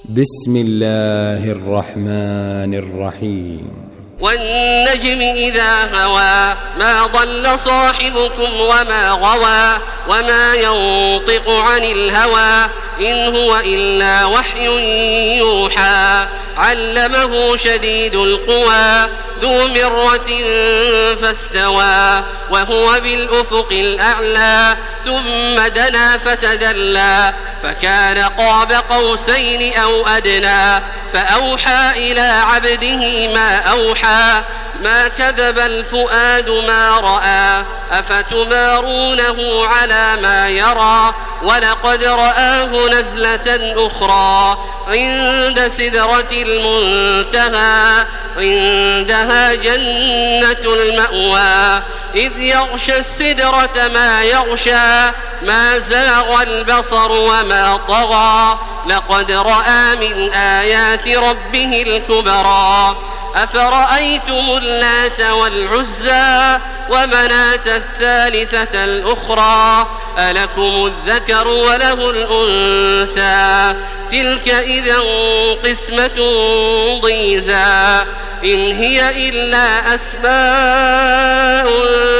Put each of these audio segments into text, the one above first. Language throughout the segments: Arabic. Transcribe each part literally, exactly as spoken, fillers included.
بسم الله الرحمن الرحيم والنجم إذا هوى ما ضل صاحبكم وما غوى وما ينطق عن الهوى إن هو إلا وحي يوحى علمه شديد القوى ذو مرة فاستوى وهو بالأفق الأعلى ثم دنا فتدلى فكان قاب قوسين أو أدنى فأوحى إلى عبده ما أوحى ما كذب الفؤاد ما رأى أفتمارونه على ما يرى ولقد رآه نزلة أخرى عند سدرة المنتهى عندها جنة المأوى إذ يغشى السدرة ما يغشى ما زاغ البصر وما طغى لقد رأى من آيات ربه الكبرى أفرأيتم اللات والعزى ومناة الثالثة الأخرى ألكم الذكر وله الأنثى تلك إذا قسمة ضيزى إن هي إلا أسماء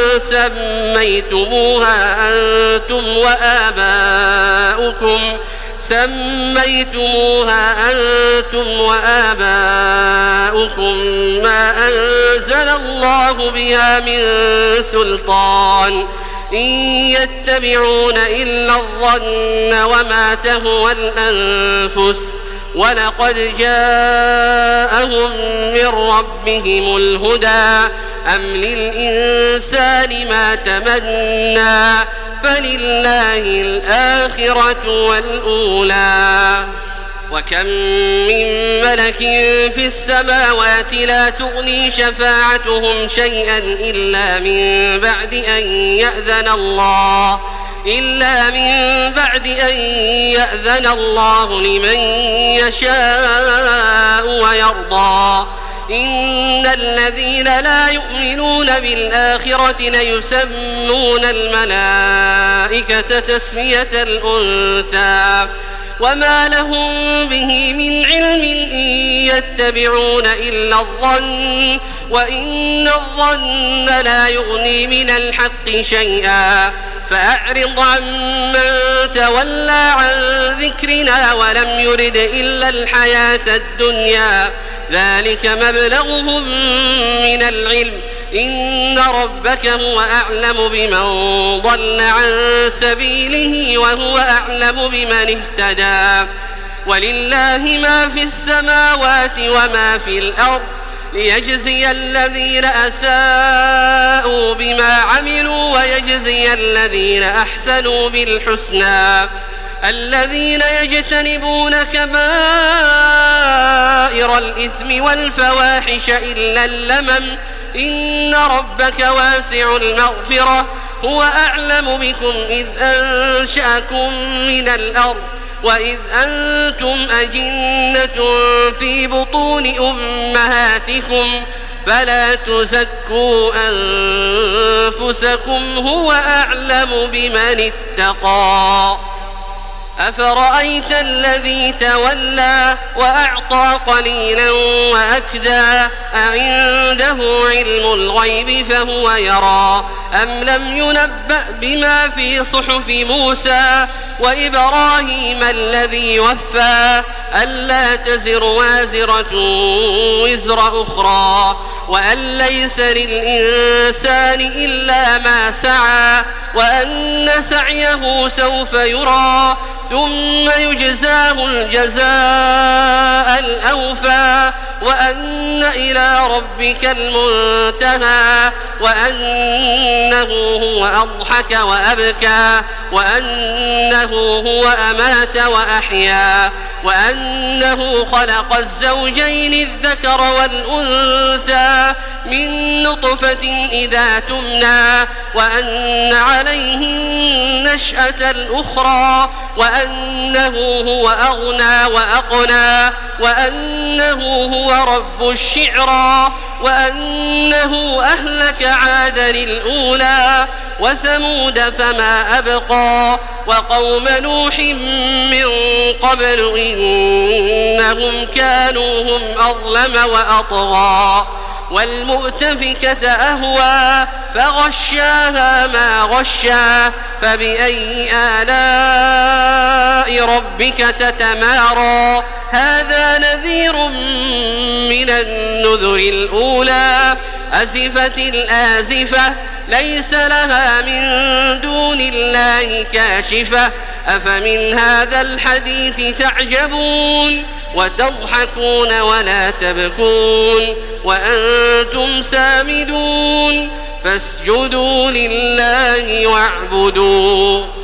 سميتموها أنتم وآباؤكم سميتموها أنتم وآباؤكم ما أنزل الله بها من سلطان إن يتبعون إلا الظن وما تهوى الأنفس ولقد جاءهم من ربهم الهدى أم للإنسان ما تمنى فلله الآخرة والأولى وكم من ملك في السماوات لا تغني شفاعتهم شيئا إلا من بعد أن يأذن الله إلا من بعد أن يأذن الله لمن يشاء ويرضى إن الذين لا يؤمنون بالآخرة ليسمون الملائكة تسمية الأنثى وما لهم به من علم إن يتبعون إلا الظن وإن الظن لا يغني من الحق شيئا فأعرض عمن تولى عن ذكرنا ولم يرد إلا الحياة الدنيا ذلك مبلغهم من العلم إن ربك هو أعلم بمن ضل عن سبيله وهو أعلم بمن اهتدى ولله ما في السماوات وما في الأرض ليجزي الذين أساءوا بما عملوا ويجزي الذين أحسنوا بالحسنى الذين يجتنبون كبائر الإثم والفواحش إلا اللمم إن ربك واسع المغفرة هو أعلم بكم إذ أنشأكم من الأرض وإذ أنتم أجنة في بطون أمهاتكم فلا تزكوا أنفسكم هو أعلم بمن اتقى أفرأيت الذي تولى وأعطى قليلا وأكدى أعنده علم الغيب فهو يرى أم لم ينبأ بما في صحف موسى وإبراهيم الذي وفى ألا تزر وازرة وزر أخرى وأن ليس للإنسان إلا ما سعى وأن سعيه سوف يرى ثم يجزاه الجزاء الأوفى وأن إلى ربك المنتهى وأنه هو أضحك وأبكى وأنه هو أمات وأحيا وأنه خلق الزوجين الذكر والأنثى من نطفة إذا تمنى وأن عليه النشأة الأخرى وأنه هو أغنى وأقنى وأنه هو رب الشعرى وأنه أهلك عادا الأولى وثمود فما أبقى وقوم نوح من قبل إن إنهم كانوا هم أظلم وأطغى والمؤتفكة أهوى فغشاها ما غشا فبأي آلاء ربك تتمارى هذا نذير من النذر الأولى أزفت الآزفة ليس لها من دون الله كاشفة أفمن هذا الحديث تعجبون وتضحكون ولا تبكون وأنتم سامدون فاسجدوا لله واعبدوا